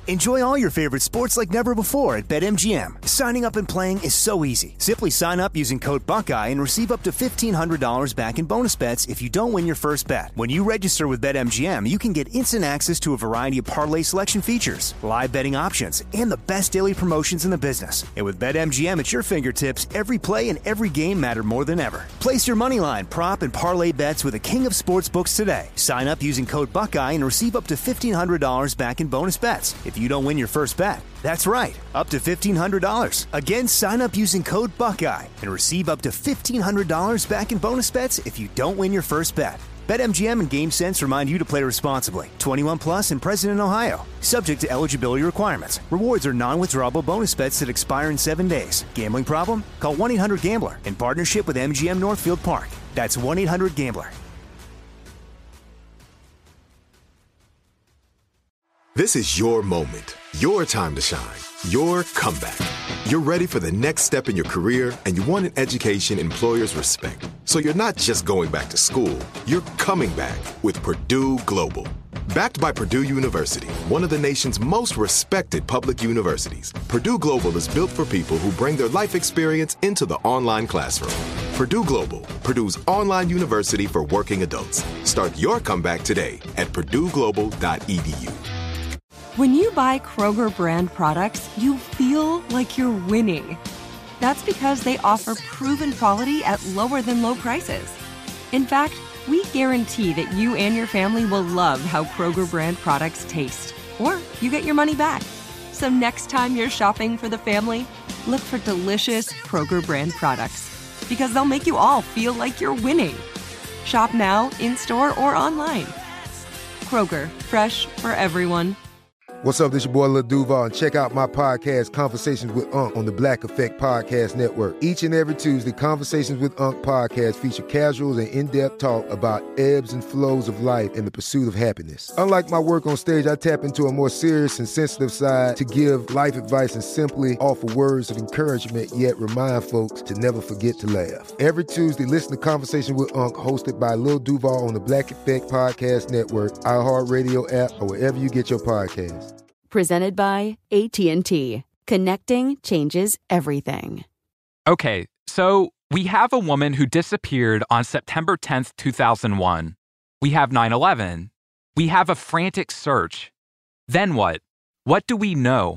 Enjoy all your favorite sports like never before at BetMGM. Signing up and playing is so easy. Simply sign up using code Buckeye and receive up to $1,500 back in bonus bets if you don't win your first bet. When you register with BetMGM, you can get instant access to a variety of parlay selection features, live betting options, and the best daily promotions in the business. And with BetMGM at your fingertips, every play and every game matter more than ever. Place your moneyline, prop, and parlay bets with the king of sportsbooks today. Sign up using code Buckeye and receive up to $1,500 back in bonus bets if you don't win your first bet. That's right, up to $1,500. Again, sign up using code Buckeye and receive up to $1,500 back in bonus bets if you don't win your first bet. BetMGM and GameSense remind you to play responsibly. 21 plus and present in Ohio. Subject to eligibility requirements. Rewards are non-withdrawable bonus bets that expire in 7 days. Gambling problem? Call 1-800-GAMBLER in partnership with MGM Northfield Park. That's 1-800-GAMBLER. This is your moment, your time to shine, your comeback. You're ready for the next step in your career, and you want an education employers respect. So you're not just going back to school, you're coming back with Purdue Global. Backed by Purdue University, one of the nation's most respected public universities, Purdue Global is built for people who bring their life experience into the online classroom. Purdue Global, Purdue's online university for working adults. Start your comeback today at purdueglobal.edu. When you buy Kroger brand products, you feel like you're winning. That's because they offer proven quality at lower than low prices. In fact, we guarantee that you and your family will love how Kroger brand products taste, or you get your money back. So next time you're shopping for the family, look for delicious Kroger brand products, because they'll make you all feel like you're winning. Shop now, in-store, or online. Kroger, fresh for everyone. What's up, this your boy Lil Duval, and check out my podcast, Conversations with Unc, on the Black Effect Podcast Network. Each and every Tuesday, Conversations with Unc podcast feature casual and in-depth talk about ebbs and flows of life and the pursuit of happiness. Unlike my work on stage, I tap into a more serious and sensitive side to give life advice and simply offer words of encouragement, yet remind folks to never forget to laugh. Every Tuesday, listen to Conversation with Unc, hosted by Lil Duval on the Black Effect Podcast Network, iHeartRadio app, or wherever you get your podcasts. Presented by AT&T. Connecting changes everything. Okay, so we have a woman who disappeared on September 10th, 2001. We have 9/11. We have a frantic search. Then what? What do we know?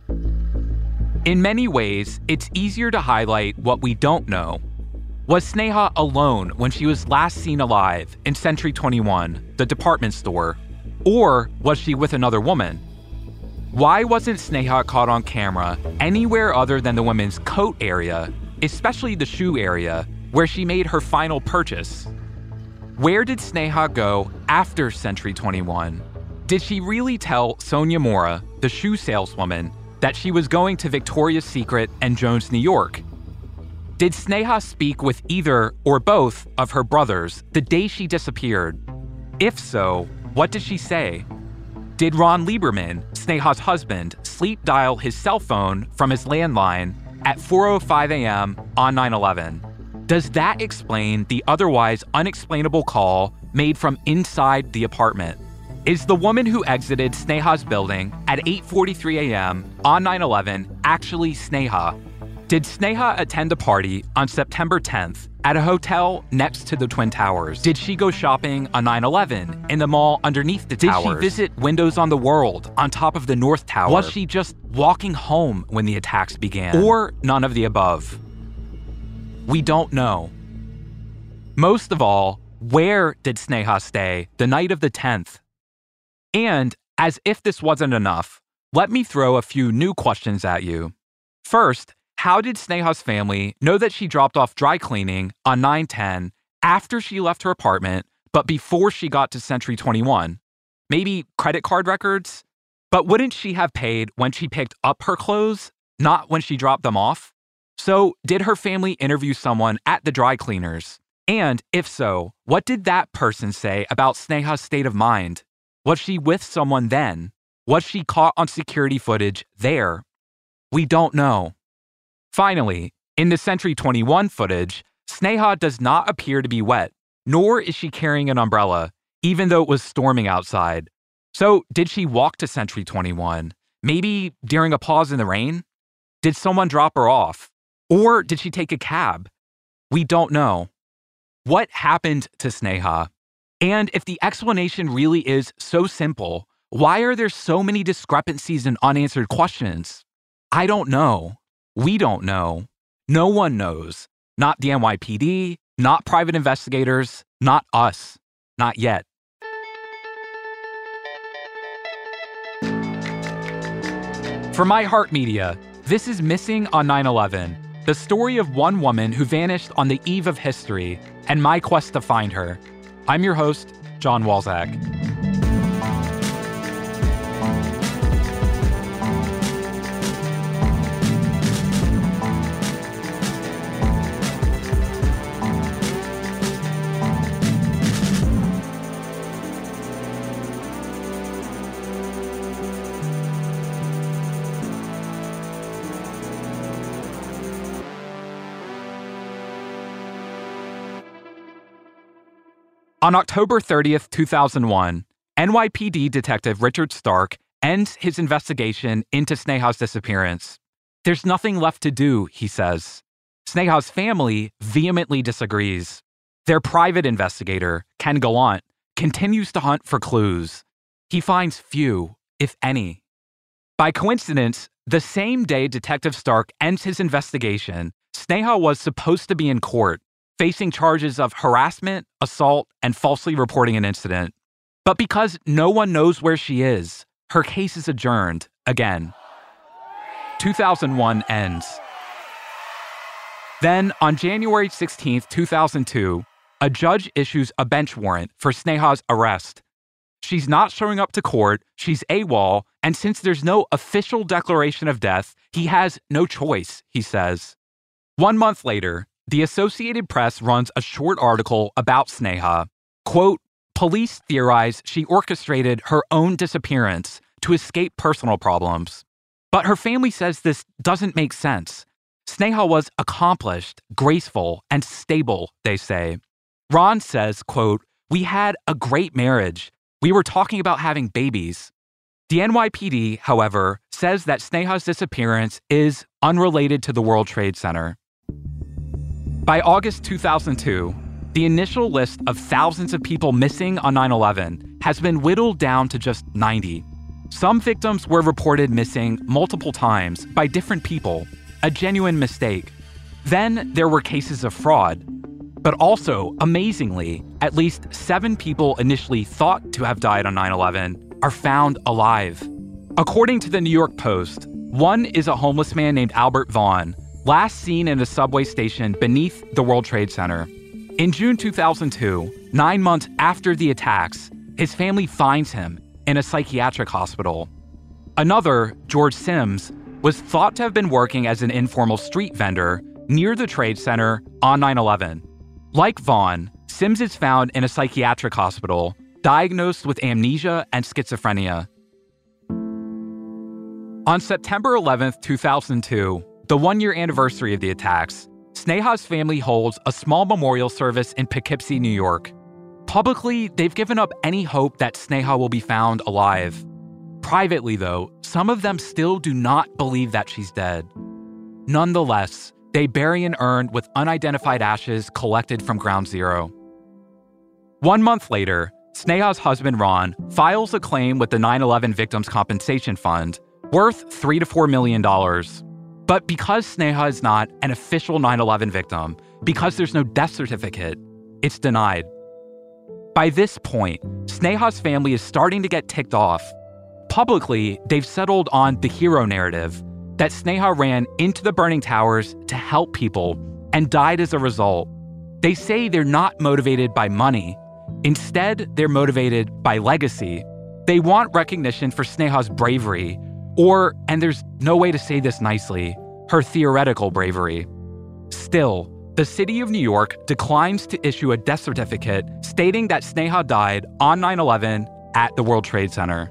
In many ways, it's easier to highlight what we don't know. Was Sneha alone when she was last seen alive in Century 21, the department store? Or was she with another woman? Why wasn't Sneha caught on camera anywhere other than the women's coat area, especially the shoe area, where she made her final purchase? Where did Sneha go after Century 21? Did she really tell Sonia Mora, the shoe saleswoman, that she was going to Victoria's Secret and Jones, New York? Did Sneha speak with either or both of her brothers the day she disappeared? If so, what did she say? Did Ron Lieberman, Sneha's husband, sleep dial his cell phone from his landline at 4:05 a.m. on 9/11? Does that explain the otherwise unexplainable call made from inside the apartment? Is the woman who exited Sneha's building at 8:43 a.m. on 9/11 actually Sneha? Did Sneha attend a party on September 10th at a hotel next to the Twin Towers? Did she go shopping on 9/11 in the mall underneath the towers? Did she visit Windows on the World on top of the North Tower? Was she just walking home when the attacks began? Or none of the above? We don't know. Most of all, where did Sneha stay the night of the 10th? And as if this wasn't enough, let me throw a few new questions at you. First, how did Sneha's family know that she dropped off dry cleaning on 9/10 after she left her apartment, but before she got to Century 21? Maybe credit card records? But wouldn't she have paid when she picked up her clothes, not when she dropped them off? So did her family interview someone at the dry cleaners? And if so, what did that person say about Sneha's state of mind? Was she with someone then? Was she caught on security footage there? We don't know. Finally, in the Century 21 footage, Sneha does not appear to be wet, nor is she carrying an umbrella, even though it was storming outside. So, did she walk to Century 21? Maybe during a pause in the rain? Did someone drop her off? Or did she take a cab? We don't know. What happened to Sneha? And if the explanation really is so simple, why are there so many discrepancies and unanswered questions? I don't know. We don't know. No one knows. Not the NYPD, not private investigators, not us. Not yet. For iHeartMedia, this is Missing on 9/11, the story of one woman who vanished on the eve of history and my quest to find her. I'm your host, John Walzak. On October 30th, 2001, NYPD Detective Richard Stark ends his investigation into Sneha's disappearance. There's nothing left to do, he says. Sneha's family vehemently disagrees. Their private investigator, Ken Gallant, continues to hunt for clues. He finds few, if any. By coincidence, the same day Detective Stark ends his investigation, Sneha was supposed to be in court, facing charges of harassment, assault, and falsely reporting an incident. But because no one knows where she is, her case is adjourned again. 2001 ends. Then, on January 16th, 2002, a judge issues a bench warrant for Sneha's arrest. She's not showing up to court, she's AWOL, and since there's no official declaration of death, he has no choice, he says. 1 month later, the Associated Press runs a short article about Sneha. Quote, police theorize she orchestrated her own disappearance to escape personal problems. But her family says this doesn't make sense. Sneha was accomplished, graceful, and stable, they say. Ron says, quote, we had a great marriage. We were talking about having babies. The NYPD, however, says that Sneha's disappearance is unrelated to the World Trade Center. By August 2002, the initial list of thousands of people missing on 9/11 has been whittled down to just 90. Some victims were reported missing multiple times by different people, a genuine mistake. Then there were cases of fraud. But also, amazingly, at least 7 people initially thought to have died on 9/11 are found alive. According to the New York Post, one is a homeless man named Albert Vaughn, last seen in a subway station beneath the World Trade Center. In June 2002, 9 months after the attacks, his family finds him in a psychiatric hospital. Another, George Sims, was thought to have been working as an informal street vendor near the Trade Center on 9/11. Like Vaughn, Sims is found in a psychiatric hospital, diagnosed with amnesia and schizophrenia. On September 11th, 2002, the 1-year anniversary of the attacks, Sneha's family holds a small memorial service in Poughkeepsie, New York. Publicly, they've given up any hope that Sneha will be found alive. Privately, though, some of them still do not believe that she's dead. Nonetheless, they bury an urn with unidentified ashes collected from Ground Zero. 1 month later, Sneha's husband, Ron, files a claim with the 9/11 Victims' Compensation Fund worth $3 to $4 million. But because Sneha is not an official 9/11 victim, because there's no death certificate, it's denied. By this point, Sneha's family is starting to get ticked off. Publicly, they've settled on the hero narrative, that Sneha ran into the burning towers to help people and died as a result. They say they're not motivated by money. Instead, they're motivated by legacy. They want recognition for Sneha's bravery, or, and there's no way to say this nicely, her theoretical bravery. Still, the city of New York declines to issue a death certificate stating that Sneha died on 9/11 at the World Trade Center.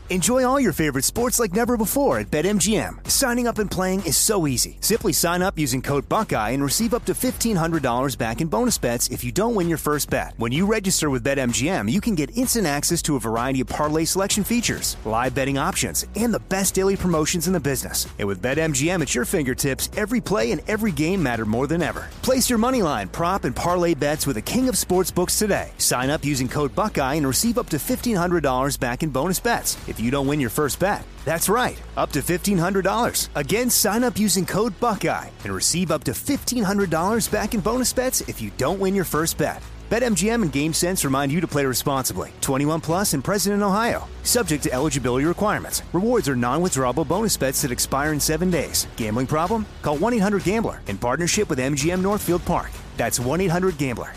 Enjoy all your favorite sports like never before at BetMGM. Signing up and playing is so easy. Simply sign up using code Buckeye and receive up to $1,500 back in bonus bets if you don't win your first bet. When you register with BetMGM, you can get instant access to a variety of parlay selection features, live betting options, and the best daily promotions in the business. And with BetMGM at your fingertips, every play and every game matter more than ever. Place your moneyline, prop, and parlay bets with the king of sportsbooks today. Sign up using code Buckeye and receive up to $1,500 back in bonus bets if you don't win your first bet. That's right, up to $1,500. Again, sign up using code Buckeye and receive up to $1,500 back in bonus bets if you don't win your first bet. BetMGM and GameSense remind you to play responsibly. 21 plus and present in Ohio. Subject to eligibility requirements. Rewards are non-withdrawable bonus bets that expire in 7 days. Gambling problem? Call 1-800-GAMBLER in partnership with MGM Northfield Park. That's 1-800-GAMBLER.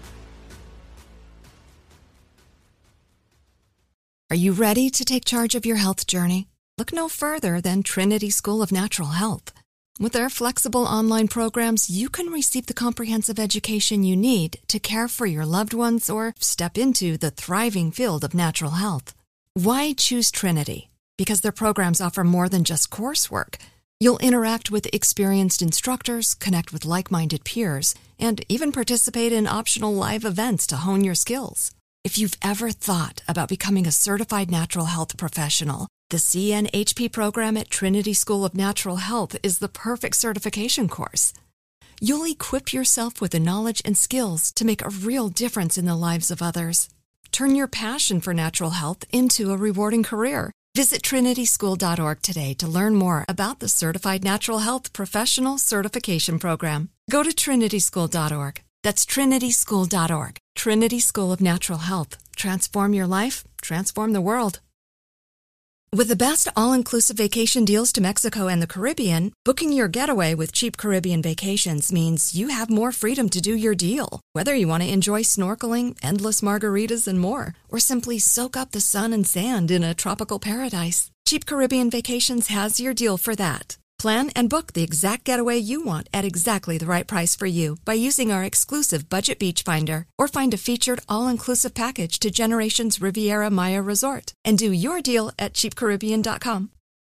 Are you ready to take charge of your health journey? Look no further than Trinity School of Natural Health. With their flexible online programs, you can receive the comprehensive education you need to care for your loved ones or step into the thriving field of natural health. Why choose Trinity? Because their programs offer more than just coursework. You'll interact with experienced instructors, connect with like-minded peers, and even participate in optional live events to hone your skills. If you've ever thought about becoming a certified natural health professional, the CNHP program at Trinity School of Natural Health is the perfect certification course. You'll equip yourself with the knowledge and skills to make a real difference in the lives of others. Turn your passion for natural health into a rewarding career. Visit trinityschool.org today to learn more about the Certified Natural Health Professional Certification Program. Go to trinityschool.org. That's trinityschool.org. Trinity School of Natural Health. Transform your life, transform the world. With the best all-inclusive vacation deals to Mexico and the Caribbean, booking your getaway with Cheap Caribbean Vacations means you have more freedom to do your deal. Whether you want to enjoy snorkeling, endless margaritas, and more, or simply soak up the sun and sand in a tropical paradise, Cheap Caribbean Vacations has your deal for that. Plan and book the exact getaway you want at exactly the right price for you by using our exclusive Budget Beach Finder, or find a featured all-inclusive package to Generations Riviera Maya Resort and do your deal at cheapcaribbean.com.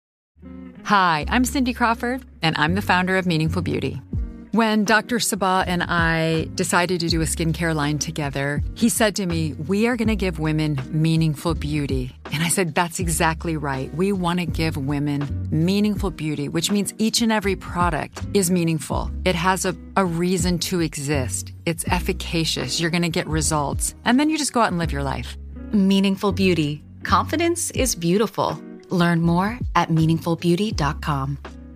Hi, I'm Cindy Crawford, and I'm the founder of Meaningful Beauty. When Dr. Sabah and I decided to do a skincare line together, he said to me, we are going to give women meaningful beauty. And I said, that's exactly right. We want to give women meaningful beauty, which means each and every product is meaningful. It has a reason to exist. It's efficacious. You're going to get results. And then you just go out and live your life. Meaningful Beauty. Confidence is beautiful. Learn more at meaningfulbeauty.com.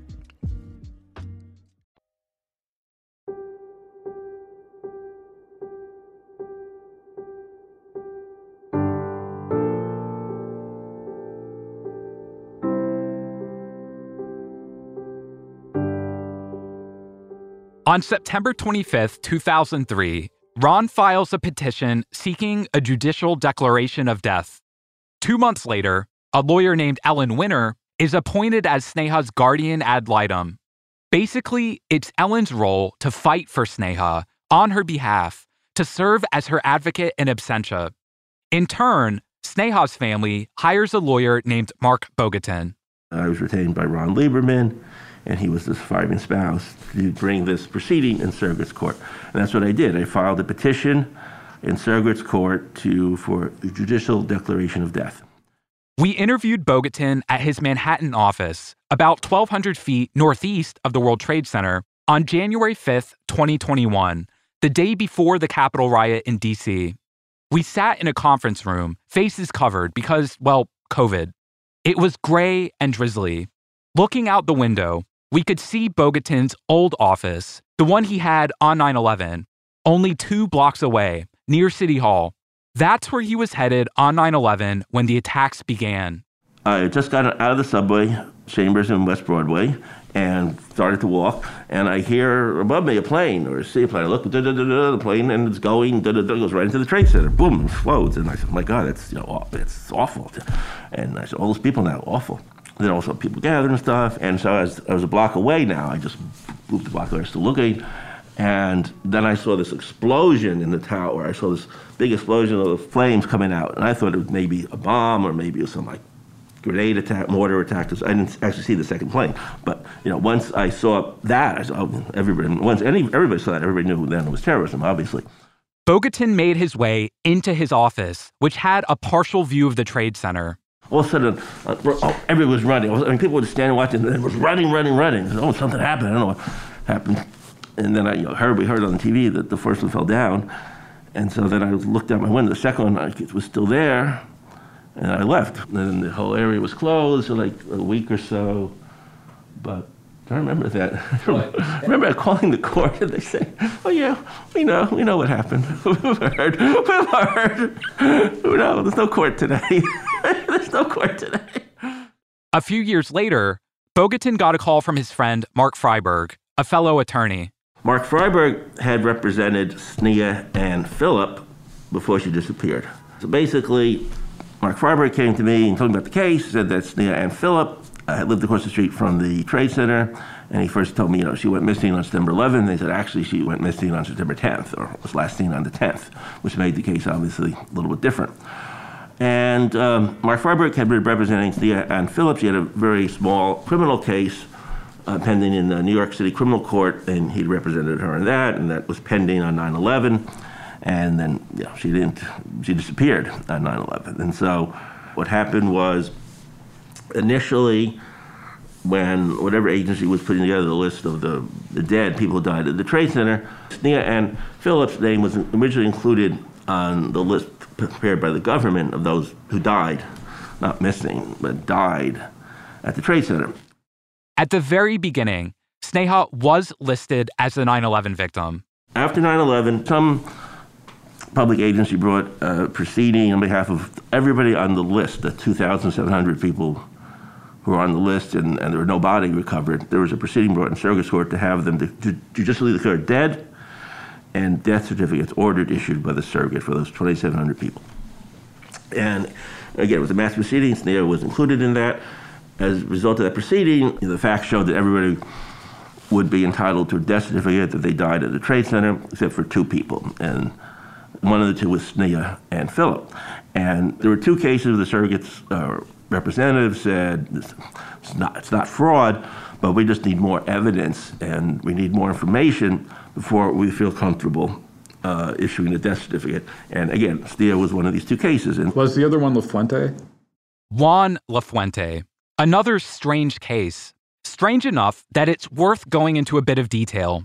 On September 25th, 2003, Ron files a petition seeking a judicial declaration of death. 2 months later, a lawyer named Ellen Winter is appointed as Sneha's guardian ad litem. Basically, it's Ellen's role to fight for Sneha on her behalf, to serve as her advocate in absentia. In turn, Sneha's family hires a lawyer named Mark Bogatin. I was retained by Ron Lieberman, and he was the surviving spouse, to bring this proceeding in surrogate's court. And that's what I did. I filed a petition in surrogate's court for a judicial declaration of death. We interviewed Bogatin at his Manhattan office, about 1,200 feet northeast of the World Trade Center, on January 5th, 2021, the day before the Capitol riot in D.C. We sat in a conference room, faces covered because, well, COVID. It was gray and drizzly. Looking out the window, we could see Bogatin's old office, the one he had on 9/11, only 2 blocks away, near City Hall. That's where he was headed on 9/11 when the attacks began. I just got out of the subway, Chambers in West Broadway, and started to walk, and I hear above me a plane, or a seaplane. I look, the plane, and it's going, goes right into the Trade Center. Boom, it explodes. And I said, my God, it's awful. And I said, all those people now, awful. Then also people gathered and stuff. And so as I was a block away now, I just moved the block away, still looking. And then I saw this explosion in the tower. I saw this big explosion of flames coming out. And I thought it was maybe a bomb, or maybe it was some grenade attack, mortar attack. I didn't actually see the second plane, but once I saw that, I saw everybody saw that. Everybody knew then it was terrorism, obviously. Bogatin made his way into his office, which had a partial view of the Trade Center. All of a sudden, everybody was running. People were standing watching, and it was running. Something happened. I don't know what happened. And then we heard on the TV that the first one fell down. And so then I looked out my window. The second one was still there, and I left. And then the whole area was closed for like a week or so. But I remember that. I remember calling the court, and they say, "Oh yeah, we know what happened. We've heard. No, there's no court today. There's no court today." A few years later, Bogatin got a call from his friend Mark Freiberg, a fellow attorney. Mark Freiberg had represented Sneha and Philip before she disappeared. So basically, Mark Freiberg came to me and told me about the case, said that Sneha and Philip had lived across the street from the Trade Center, and he first told me, she went missing on September 11th. They said, actually, she went missing on September 10th, or was last seen on the 10th, which made the case obviously a little bit different. And Mark Freiberg had been representing Sneha and Philip. She had a very small criminal case pending in the New York City Criminal Court, and he'd represented her in that, and that was pending on 9/11. And then, she disappeared on 9/11. And so what happened was, initially, when whatever agency was putting together the list of the dead people who died at the Trade Center, Sneha and Philip's name was originally included on the list prepared by the government of those who died, not missing, but died at the Trade Center. At the very beginning, Sneha was listed as the 9/11 victim. After 9/11, some public agency brought a proceeding on behalf of everybody on the list, the 2,700 people who were on the list, and there were no body recovered. There was a proceeding brought in surrogate court to have them judicially declared dead, and death certificates ordered issued by the surrogate for those 2,700 people. And again, it was a mass proceeding. Sneha was included in that. As a result of that proceeding, the facts showed that everybody would be entitled to a death certificate that they died at the Trade Center, except for two people. And one of the two was Sneha and Philip. And there were two cases. The surrogate's representative said, it's not fraud, but we just need more evidence and we need more information before we feel comfortable issuing a death certificate. And again, Sneha was one of these two cases. And was the other one LaFuente? Juan LaFuente. Another strange case. Strange enough that it's worth going into a bit of detail.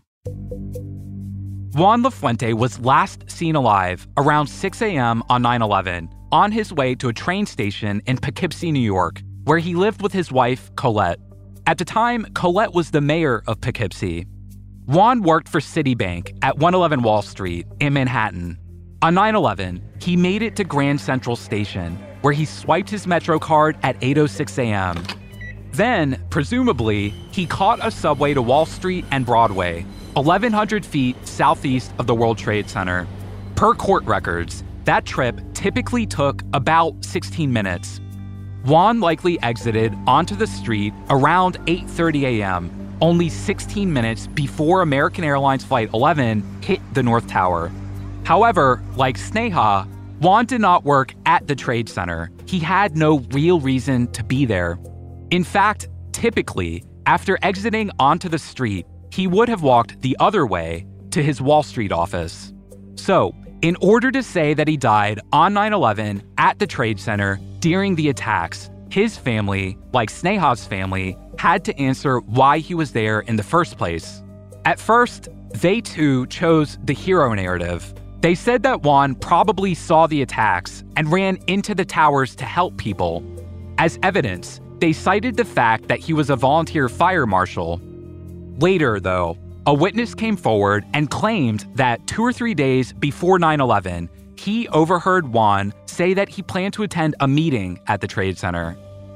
Juan LaFuente was last seen alive around 6 a.m. on 9/11 on his way to a train station in Poughkeepsie, New York, where he lived with his wife, Colette. At the time, Colette was the mayor of Poughkeepsie. Juan worked for Citibank at 111 Wall Street in Manhattan. On 9/11, he made it to Grand Central Station, where he swiped his Metro card at 8:06 a.m. Then, presumably, he caught a subway to Wall Street and Broadway, 1,100 feet southeast of the World Trade Center. Per court records, that trip typically took about 16 minutes. Juan likely exited onto the street around 8:30 a.m., only 16 minutes before American Airlines Flight 11 hit the North Tower. However, like Sneha, Juan did not work at the Trade Center. He had no real reason to be there. In fact, typically, after exiting onto the street, he would have walked the other way to his Wall Street office. So, in order to say that he died on 9/11 at the Trade Center during the attacks, his family, like Sneha's family, had to answer why he was there in the first place. At first, they too chose the hero narrative. They said that Juan probably saw the attacks and ran into the towers to help people. As evidence, they cited the fact that he was a volunteer fire marshal. Later, though, a witness came forward and claimed that 2 or 3 days before 9/11, he overheard Juan say that he planned to attend a meeting at the Trade Center.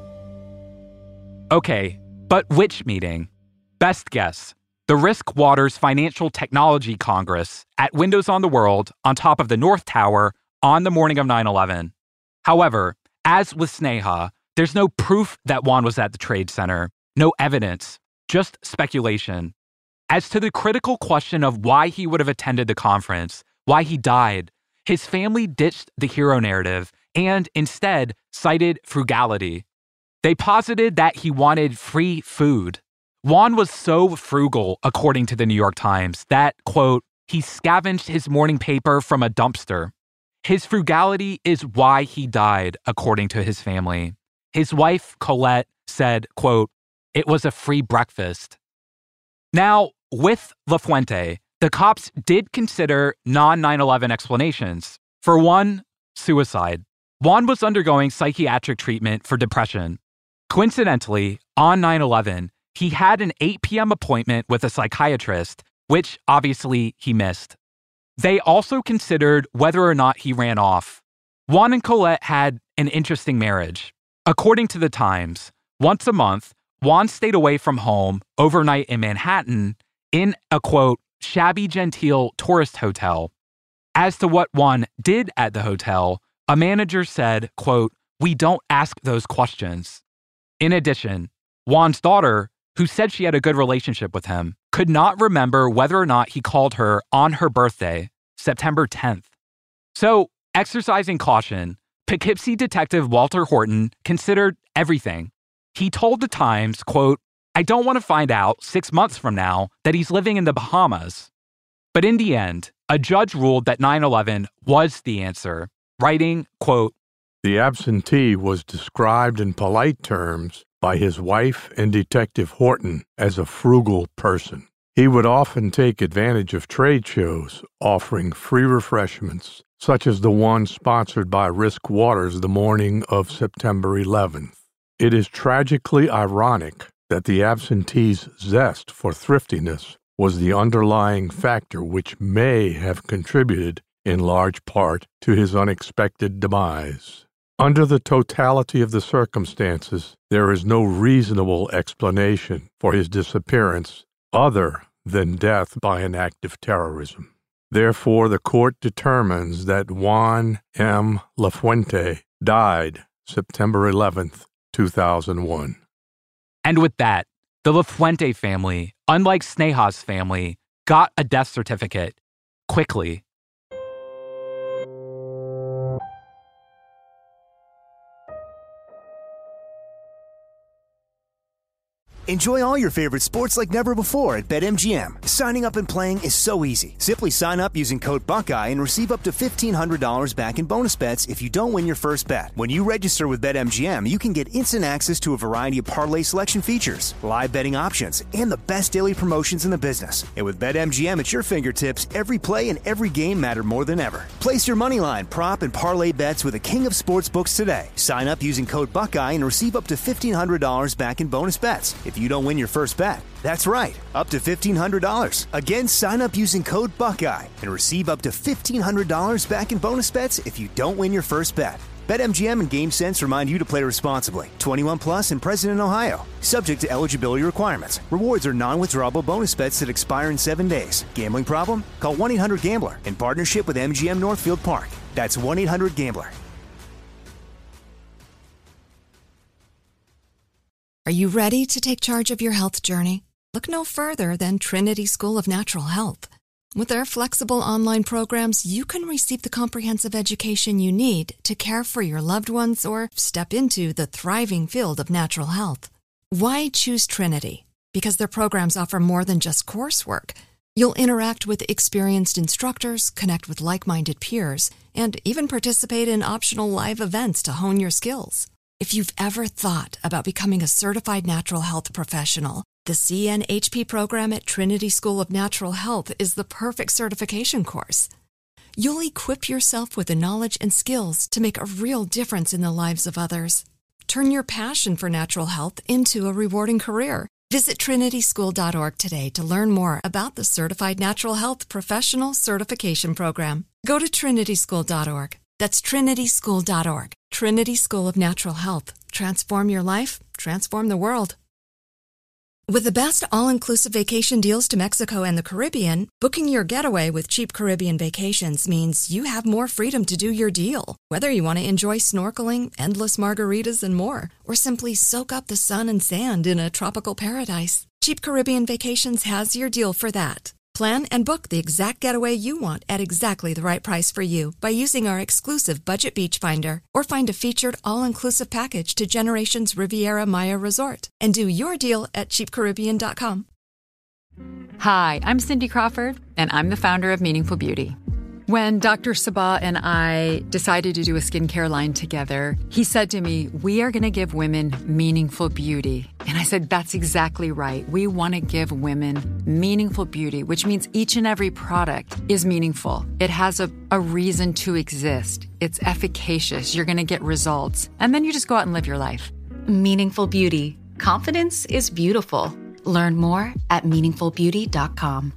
Okay, but which meeting? Best guess. The Risk Waters Financial Technology Congress at Windows on the World on top of the North Tower on the morning of 9/11. However, as with Sneha, there's no proof that Juan was at the Trade Center, no evidence, just speculation. As to the critical question of why he would have attended the conference, why he died, his family ditched the hero narrative and instead cited frugality. They posited that he wanted free food. Juan was so frugal, according to the New York Times, that, quote, he scavenged his morning paper from a dumpster. His frugality is why he died, according to his family. His wife, Colette, said, quote, it was a free breakfast. Now, with LaFuente, the cops did consider non-9/11 explanations. For one, suicide. Juan was undergoing psychiatric treatment for depression. Coincidentally, on 9/11, he had an 8 p.m. appointment with a psychiatrist, which obviously he missed. They also considered whether or not he ran off. Juan and Colette had an interesting marriage. According to the Times, once a month, Juan stayed away from home overnight in Manhattan in a, quote, shabby genteel tourist hotel. As to what Juan did at the hotel, a manager said, quote, we don't ask those questions. In addition, Juan's daughter, who said she had a good relationship with him, could not remember whether or not he called her on her birthday, September 10th. So, exercising caution, Poughkeepsie detective Walter Horton considered everything. He told the Times, quote, I don't want to find out 6 months from now that he's living in the Bahamas. But in the end, a judge ruled that 9/11 was the answer, writing, quote, the absentee was described in polite terms by his wife and Detective Horton as a frugal person. He would often take advantage of trade shows offering free refreshments, such as the one sponsored by Risk Waters the morning of September 11th. It is tragically ironic that the absentee's zest for thriftiness was the underlying factor which may have contributed in large part to his unexpected demise. Under the totality of the circumstances, there is no reasonable explanation for his disappearance other than death by an act of terrorism. Therefore, the court determines that Juan M. LaFuente died September 11th, 2001. And with that, the LaFuente family, unlike Sneha's family, got a death certificate quickly. Enjoy all your favorite sports like never before at BetMGM. Signing up and playing is so easy. Simply sign up using code Buckeye and receive up to $1,500 back in bonus bets if you don't win your first bet. When you register with BetMGM, you can get instant access to a variety of parlay selection features, live betting options, and the best daily promotions in the business. And with BetMGM at your fingertips, every play and every game matter more than ever. Place your moneyline, prop, and parlay bets with the king of sportsbooks today. Sign up using code Buckeye and receive up to $1,500 back in bonus bets if you don't win your first bet. That's right, up to $1,500. Again, sign up using code Buckeye and receive up to $1,500 back in bonus bets if you don't win your first bet. BetMGM and GameSense remind you to play responsibly. 21 plus and present in Ohio. Subject to eligibility requirements. Rewards are non-withdrawable bonus bets that expire in 7 days. Gambling problem? Call 1-800-GAMBLER in partnership with MGM Northfield Park. That's 1-800-GAMBLER. Are you ready to take charge of your health journey? Look no further than Trinity School of Natural Health. With their flexible online programs, you can receive the comprehensive education you need to care for your loved ones or step into the thriving field of natural health. Why choose Trinity? Because their programs offer more than just coursework. You'll interact with experienced instructors, connect with like-minded peers, and even participate in optional live events to hone your skills. If you've ever thought about becoming a certified natural health professional, the CNHP program at Trinity School of Natural Health is the perfect certification course. You'll equip yourself with the knowledge and skills to make a real difference in the lives of others. Turn your passion for natural health into a rewarding career. Visit trinityschool.org today to learn more about the Certified Natural Health Professional Certification Program. Go to trinityschool.org. That's trinityschool.org. Trinity School of Natural Health. Transform your life, transform the world. With the best all-inclusive vacation deals to Mexico and the Caribbean, booking your getaway with Cheap Caribbean Vacations means you have more freedom to do your deal. Whether you want to enjoy snorkeling, endless margaritas, and more, or simply soak up the sun and sand in a tropical paradise, Cheap Caribbean Vacations has your deal for that. Plan and book the exact getaway you want at exactly the right price for you by using our exclusive Budget Beach Finder, or find a featured all-inclusive package to Generations Riviera Maya Resort and do your deal at cheapcaribbean.com. Hi, I'm Cindy Crawford, and I'm the founder of Meaningful Beauty. When Dr. Sabah and I decided to do a skincare line together, he said to me, we are going to give women meaningful beauty. And I said, that's exactly right. We want to give women meaningful beauty, which means each and every product is meaningful. It has a reason to exist. It's efficacious. You're going to get results. And then you just go out and live your life. Meaningful Beauty. Confidence is beautiful. Learn more at meaningfulbeauty.com.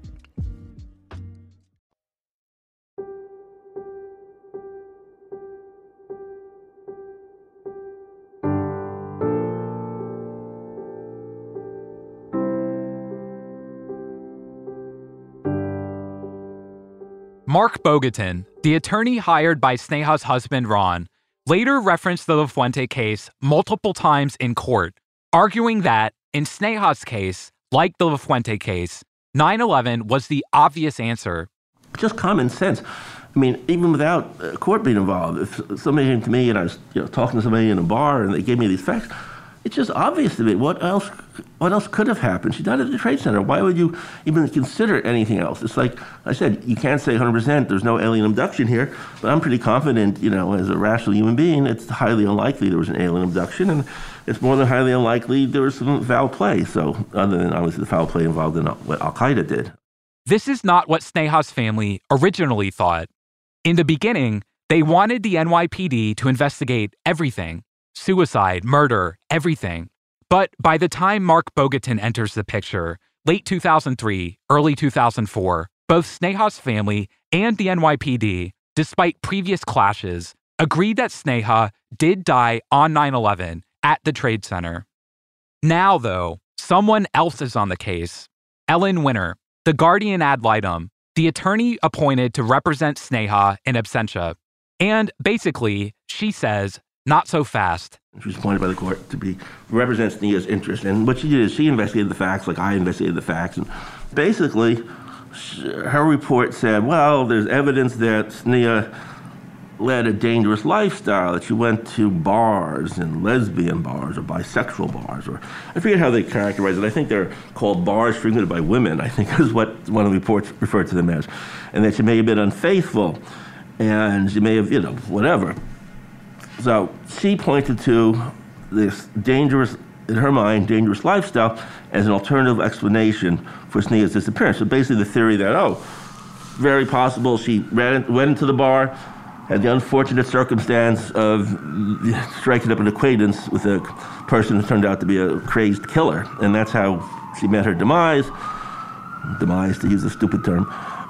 Mark Bogatin, the attorney hired by Sneha's husband Ron, later referenced the LaFuente case multiple times in court, arguing that, in Sneha's case, like the LaFuente case, 9/11 was the obvious answer. Just common sense. I mean, even without court being involved, if somebody came to me and I was talking to somebody in a bar and they gave me these facts, it's just obvious to me. What else could have happened? She died at the Trade Center. Why would you even consider anything else? It's like I said, you can't say 100% there's no alien abduction here, but I'm pretty confident, as a rational human being, it's highly unlikely there was an alien abduction, and it's more than highly unlikely there was some foul play. So other than obviously the foul play involved in what Al-Qaeda did. This is not what Sneha's family originally thought. In the beginning, they wanted the NYPD to investigate everything. Suicide, murder, everything. But by the time Mark Bogatin enters the picture, late 2003, early 2004, both Sneha's family and the NYPD, despite previous clashes, agreed that Sneha did die on 9/11 at the Trade Center. Now, though, someone else is on the case. Ellen Winter, the guardian ad litem, the attorney appointed to represent Sneha in absentia. And basically, she says, not so fast. She was appointed by the court to represent Sneha's interest. And what she did is she investigated the facts like I investigated the facts. And basically, her report said, well, there's evidence that Sneha led a dangerous lifestyle, that she went to bars and lesbian bars or bisexual bars, or I forget how they characterize it. I think they're called bars frequented by women, I think is what one of the reports referred to them as. And that she may have been unfaithful and she may have, whatever. So she pointed to this dangerous, in her mind, dangerous lifestyle as an alternative explanation for Sneha's disappearance. So basically the theory that, very possible she went into the bar, had the unfortunate circumstance of striking up an acquaintance with a person who turned out to be a crazed killer. And that's how she met her demise, to use a stupid term,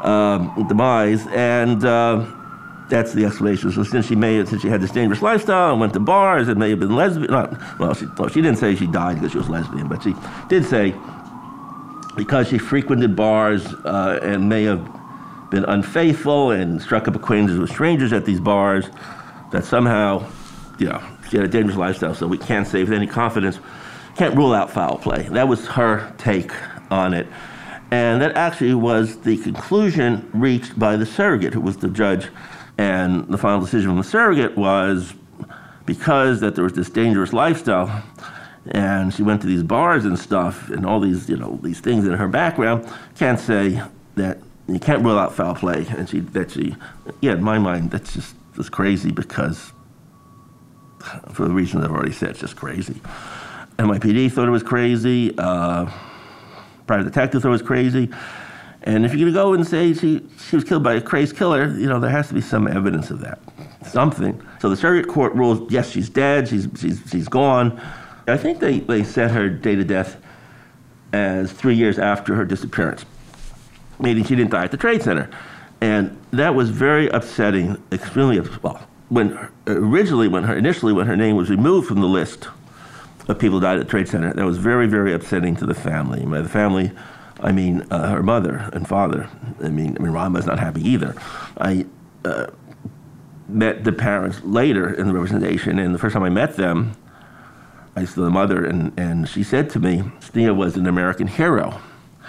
and that's the explanation. So since she had this dangerous lifestyle and went to bars, it may have been lesbian. She didn't say she died because she was lesbian, but she did say because she frequented bars and may have been unfaithful and struck up acquaintances with strangers at these bars, that somehow, she had a dangerous lifestyle. So we can't say with any confidence, can't rule out foul play. That was her take on it. And that actually was the conclusion reached by the surrogate, who was the judge. And the final decision from the surrogate was because that there was this dangerous lifestyle and she went to these bars and stuff and all these, these things in her background, can't say that you can't rule out foul play. And in my mind, that's just crazy because for the reasons I've already said, it's just crazy. NYPD thought it was crazy. Private detective thought it was crazy. And if you're going to go and say she was killed by a crazed killer, there has to be some evidence of that, something. So the surrogate court rules, yes, she's dead, she's gone. I think they set her date of death as 3 years after her disappearance, meaning she didn't die at the Trade Center. And that was very upsetting, extremely, when her name was removed from the list of people who died at the Trade Center, that was very, very upsetting to the family. By the family, I mean her mother and father. I mean, Rama's not happy either. I met the parents later in the representation, and the first time I met them, I saw the mother, and she said to me, Sneha was an American hero.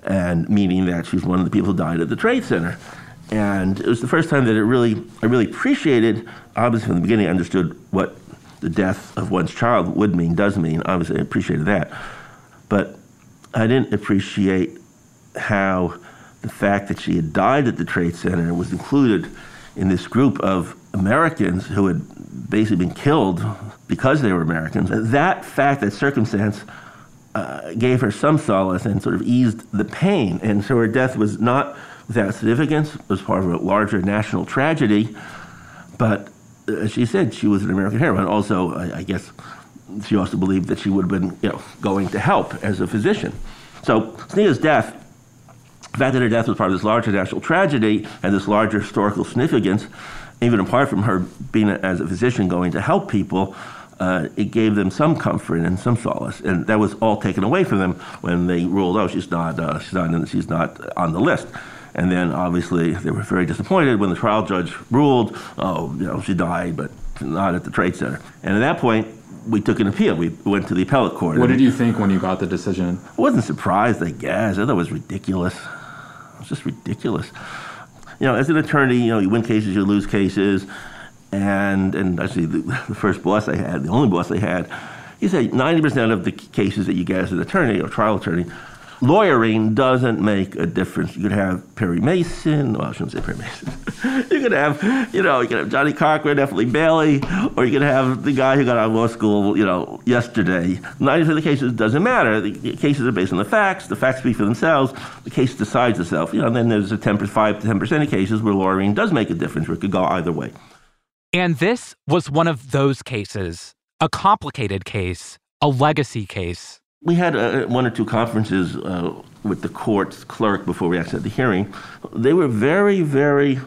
and meaning that she was one of the people who died at the Trade Center. And it was the first time that I really appreciated, obviously from the beginning I understood what the death of one's child does mean. Obviously I appreciated that. But I didn't appreciate how the fact that she had died at the Trade Center was included in this group of Americans who had basically been killed because they were Americans. That fact, that circumstance, gave her some solace and sort of eased the pain. And so her death was not without significance. It was part of a larger national tragedy. But as she said, she was an American hero. And also, I guess, she also believed that she would have been, going to help as a physician. So Sneha's death, the fact that her death was part of this larger national tragedy and this larger historical significance, even apart from her being as a physician going to help people, it gave them some comfort and some solace, and that was all taken away from them when they ruled, she's not on the list. And then obviously they were very disappointed when the trial judge ruled, she died, but not at the Trade Center. And at that point, we took an appeal. We went to the appellate court. What did you think when you got the decision? I wasn't surprised, I guess. I thought it was ridiculous. It was just ridiculous. As an attorney, you win cases, you lose cases. And actually, the first boss I had, the only boss I had, he said 90% of the cases that you get as an attorney or trial attorney, lawyering doesn't make a difference. You could have Perry Mason. Well, I shouldn't say Perry Mason. You could have Johnny Cochran, F. Lee Bailey, or you could have the guy who got out of law school, yesterday. 90% of the cases doesn't matter. The cases are based on the facts speak for themselves. The case decides itself. And then there's 5 to 10% of cases where lawyering does make a difference, where it could go either way. And this was one of those cases, a complicated case, a legacy case. We had 1 or 2 conferences with the court's clerk before we actually had the hearing. They were very, very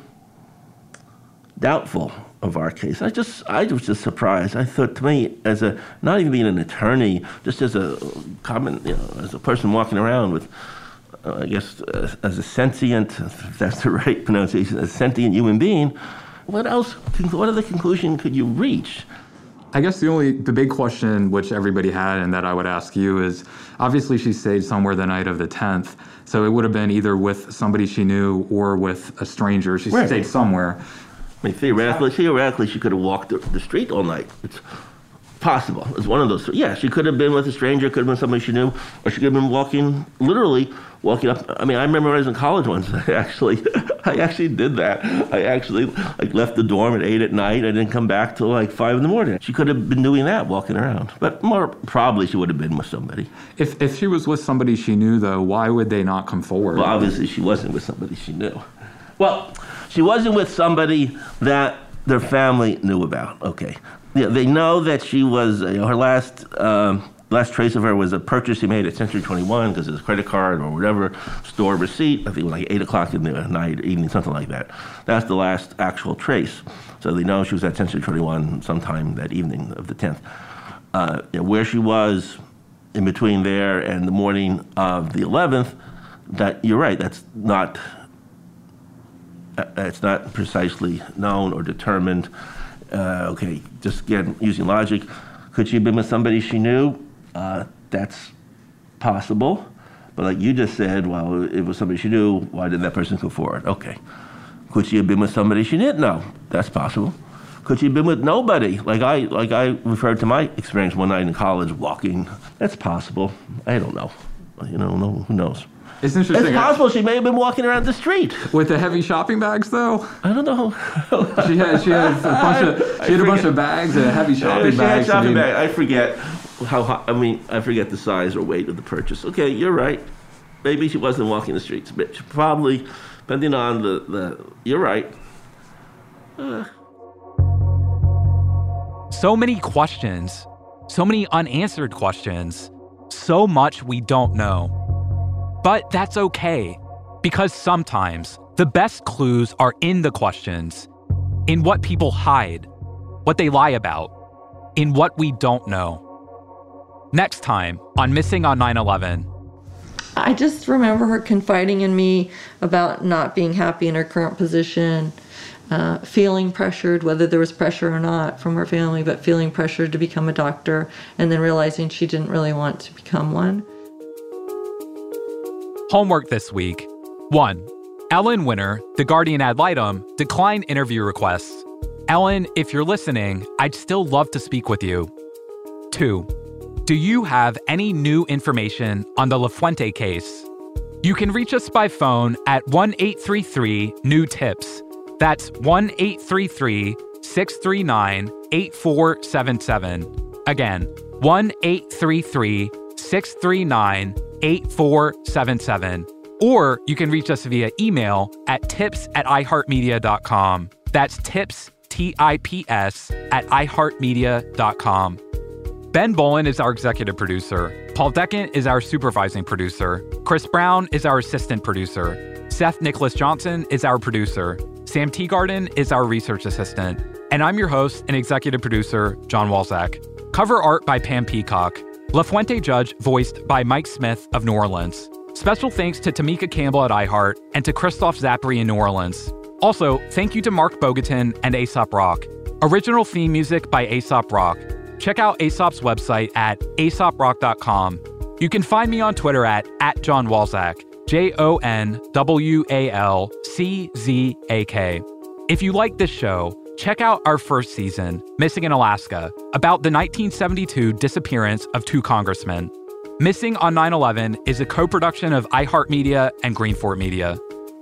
doubtful of our case. I was just surprised. I thought, to me, not even being an attorney, just as a common, as a person walking around with, as a sentient, if that's the right pronunciation, a sentient human being, what other conclusion could you reach? I guess the big question which everybody had and that I would ask you is, obviously she stayed somewhere the night of the 10th, so it would have been either with somebody she knew or with a stranger. She stayed somewhere. I mean, theoretically, she could have walked the street all night. It's possible. It's one of those. Yeah, she could have been with a stranger, could have been somebody she knew, or she could have been literally walking up. I mean, I remember when I was in college once, I actually did that. I actually left the dorm at 8 at night. I didn't come back till 5 in the morning. She could have been doing that, walking around. But more probably she would have been with somebody. If she was with somebody she knew, though, why would they not come forward? Well, obviously she wasn't with somebody she knew. Well, she wasn't with somebody that their family knew about. Okay. Yeah, they know that she was, her last trace of her was a purchase she made at Century 21 because of his credit card or whatever store receipt. I think it was 8 o'clock in the night, evening, something like that. That's the last actual trace. So they know she was at Century 21 sometime that evening of the 10th. Where she was in between there and the morning of the 11th, that you're right, it's not precisely known or determined. Just again, using logic, could she have been with somebody she knew? That's possible. But like you just said, well, it was somebody she knew, why didn't that person come forward? Okay. Could she have been with somebody she didn't know? That's possible. Could she have been with nobody? Like I referred to my experience one night in college walking. That's possible. I don't know. Who knows? It's interesting. It's possible she may have been walking around the street. With the heavy shopping bags, though? I don't know. She had a bunch of bags and heavy shopping bags. Bags. I forget I forget the size or weight of the purchase. Okay, you're right. Maybe she wasn't walking the streets, but she probably, depending on you're right. So many questions, so many unanswered questions, so much we don't know. But that's okay, because sometimes the best clues are in the questions, in what people hide, what they lie about, in what we don't know. Next time on Missing on 9/11. I just remember her confiding in me about not being happy in her current position, feeling pressured, whether there was pressure or not from her family, but feeling pressured to become a doctor, and then realizing she didn't really want to become one. Homework this week. 1. Ellen Winter, The Guardian ad litem, declined interview requests. Ellen, if you're listening, I'd still love to speak with you. 2. Do you have any new information on the LaFuente case? You can reach us by phone at 1-833-NEW-TIPS. That's 1-833-639-8477. Again, 1-833-639-8477. Or you can reach us via email at tips@iheartmedia.com. That's tips, T-I-P-S, at iheartmedia.com. Ben Bolin is our executive producer. Paul Decant is our supervising producer. Chris Brown is our assistant producer. Seth Nicholas Johnson is our producer. Sam Teagarden is our research assistant. And I'm your host and executive producer, John Walzak. Cover art by Pam Peacock. LaFuente Judge voiced by Mike Smith of New Orleans. Special thanks to Tamika Campbell at iHeart and to Christoph Zapri in New Orleans. Also, thank you to Mark Bogatin and Aesop Rock. Original theme music by Aesop Rock. Check out Aesop's website at aesoprock.com. You can find me on Twitter at John Walzak, JONWALCZAK. If you like this show, check out our first season, Missing in Alaska, about the 1972 disappearance of 2 congressmen. Missing on 9/11 is a co-production of iHeartMedia and Greenfort Media.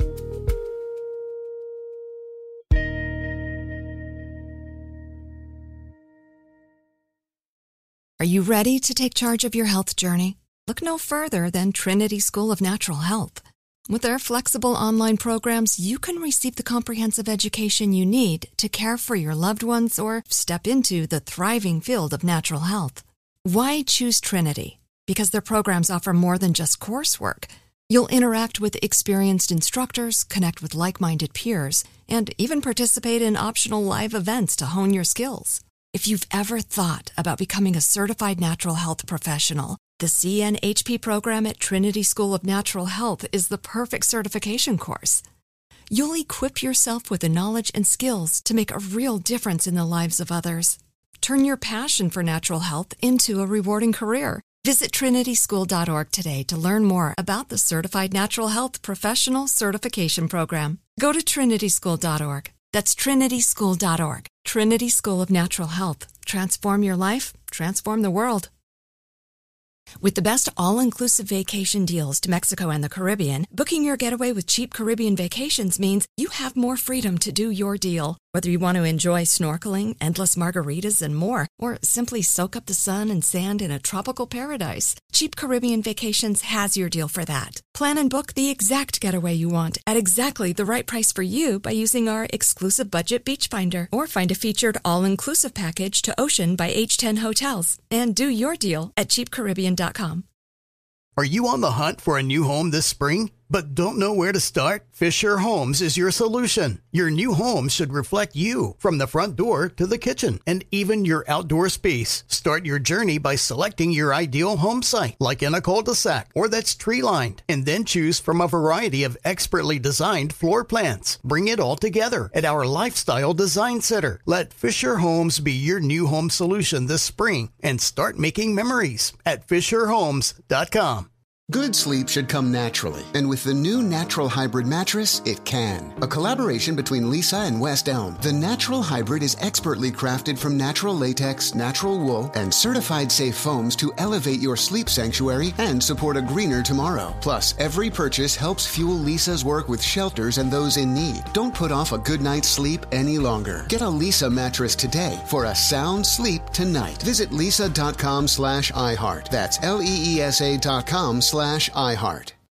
Are you ready to take charge of your health journey? Look no further than Trinity School of Natural Health. With their flexible online programs, you can receive the comprehensive education you need to care for your loved ones or step into the thriving field of natural health. Why choose Trinity? Because their programs offer more than just coursework. You'll interact with experienced instructors, connect with like-minded peers, and even participate in optional live events to hone your skills. If you've ever thought about becoming a certified natural health professional, the CNHP program at Trinity School of Natural Health is the perfect certification course. You'll equip yourself with the knowledge and skills to make a real difference in the lives of others. Turn your passion for natural health into a rewarding career. Visit trinityschool.org today to learn more about the Certified Natural Health Professional Certification Program. Go to trinityschool.org. That's trinityschool.org. Trinity School of Natural Health. Transform your life, transform the world. With the best all-inclusive vacation deals to Mexico and the Caribbean, booking your getaway with Cheap Caribbean Vacations means you have more freedom to do your deal. Whether you want to enjoy snorkeling, endless margaritas, and more, or simply soak up the sun and sand in a tropical paradise, Cheap Caribbean Vacations has your deal for that. Plan and book the exact getaway you want at exactly the right price for you by using our exclusive budget beach finder, or find a featured all-inclusive package to Ocean by H10 Hotels and do your deal at cheapcaribbean.com. Are you on the hunt for a new home this spring, but don't know where to start? Fisher Homes is your solution. Your new home should reflect you, from the front door to the kitchen, and even your outdoor space. Start your journey by selecting your ideal home site, like in a cul-de-sac or that's tree-lined, and then choose from a variety of expertly designed floor plans. Bring it all together at our Lifestyle Design Center. Let Fisher Homes be your new home solution this spring and start making memories at FisherHomes.com. Good sleep should come naturally, and with the new Natural Hybrid mattress, it can. A collaboration between Lisa and West Elm, the Natural Hybrid is expertly crafted from natural latex, natural wool, and certified safe foams to elevate your sleep sanctuary and support a greener tomorrow. Plus, every purchase helps fuel Lisa's work with shelters and those in need. Don't put off a good night's sleep any longer. Get a Lisa mattress today for a sound sleep tonight. Visit lisa.com/iHeart. That's LEESA.com/iHeart.